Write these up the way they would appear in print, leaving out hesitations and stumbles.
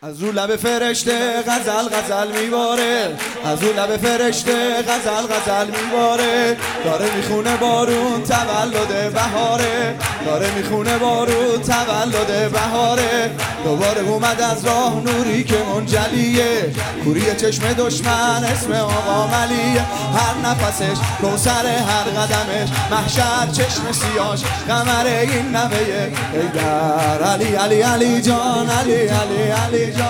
از او لب فرشته غزل غزل میباره، از او لب فرشته غزل غزل میباره. داره میخونه بارون تولد بهاره، داره میخونه بارون تولد بهاره. دوباره اومد از راه نوری که منجلیه، کوری چشم دشمن اسم آقا ملیه. هر نفسش کوثر، هر قدمش محشر، چشم سیاش قمر این نوه ایدر. علی علی علی جان، علی علی علی جان.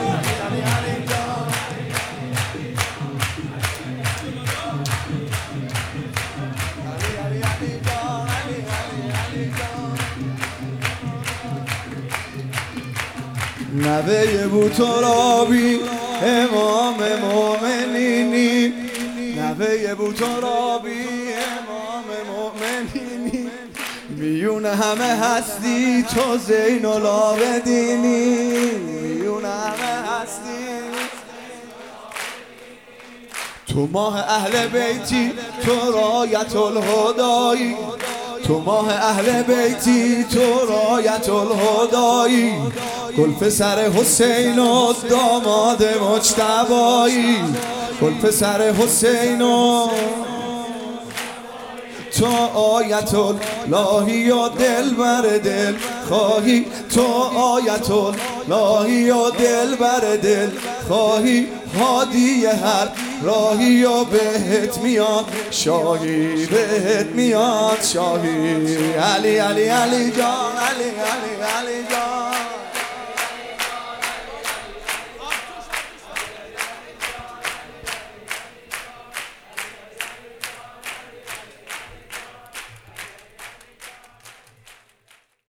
نوه بوترابی امام مومنینی، نوه بوترابی امام مومنینی. میون همه هستی تو زین العابدینی، میون همه هستی تو ماه اهل بیتی، تو رایت الهدایی، تو ماه اهل بیتی، تو رایت الهدایی. گلپسر حسین و داماد مجتبایی، گلپسر حسین و تو آیت اللهی و دل بر دل خواهی، تو آیت اللهی و دل بر دل خواهی. هادی هر راهی و بهت میاد شاهی، بهت میاد شاهی. علی علی علی جان، علی علی علی جان.